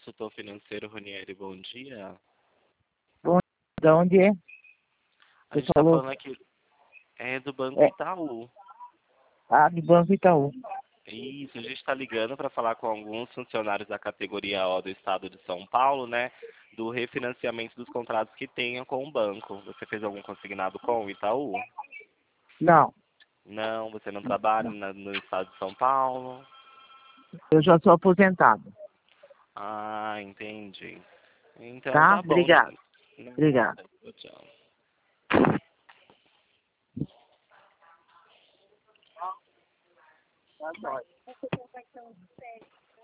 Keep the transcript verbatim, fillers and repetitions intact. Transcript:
consultor financeiro Ronieri, bom dia. Bom, de onde é? A Você gente está falou? falando aqui, é do Banco É. Itaú. Ah, do Banco Itaú. Isso, a gente está ligando para falar com alguns funcionários da categoria O do Estado de São Paulo, né? Do refinanciamento dos contratos que tenham com o banco. Você fez algum consignado com o Itaú? Não, Não, você não trabalha não. na- no Estado de São Paulo? Eu já sou aposentado. Ah, entendi. Então Tá? tá bom. Obrigado. Obrigado. Nada. Tchau. Tá bom.